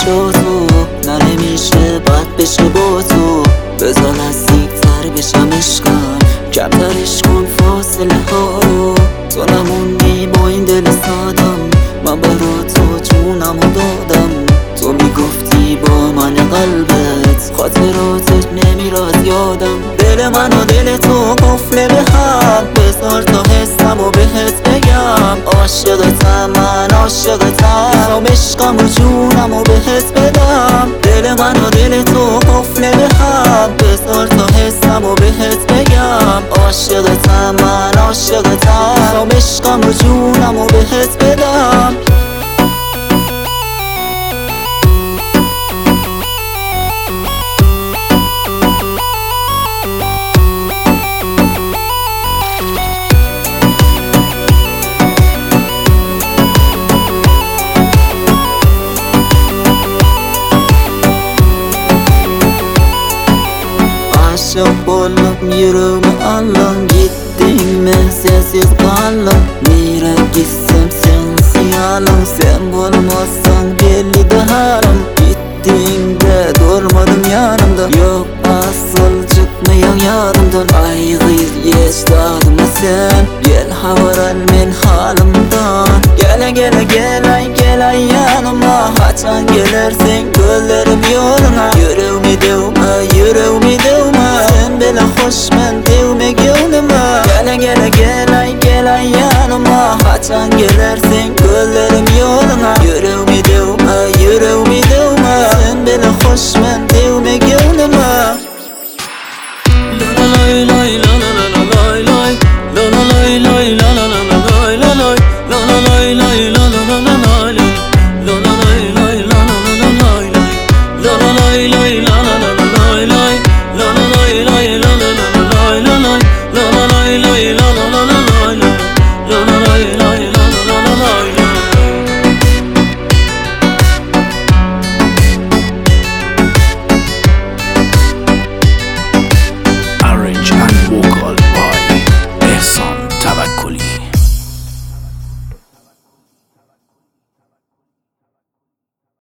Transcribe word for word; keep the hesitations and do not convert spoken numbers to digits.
با تو نه نمیشه بد بشه با تو بذار نزدیکتر بشم عشقم کمترش کن فاصله ها رو تو نموندی با این دل سادم من برا تو جونمو دادم تو میگفتی با من قلبت خاطراتت نمیراد یادم دل من و دل تو قفله به هم بذار تا حسمو بهت بگم عاشقتم من عاشقتم میخوام عشقم و جونمو بهت بدم دل من و دل تو قفله به هم بذار تا حسمو بهت بگم عاشقتم من عاشقتم میخوام عشقم و جونمو بهت بدم Aşık olup yüreğimi alın Gittin mi sessiz kalın Nere gitsem sen hıyalın Sen bulmazsan belli de haram Gittin de durmadım yanımda Yok asıl çıkmayan yarımdan Aygıyız geçtadım sen Gel havaran men halimdan Gele gele gel ay gel ay yanıma Haçan gelersen göllerim yoluna Yüreğimi devme yüreğimi devme Sen bile hoş men devme gönlüme Gele gele gel ay gel ay yanıma Haçan gelersen göllerim yoluna Yüreğimi devme yüreğimi devme Sen bile hoş men devme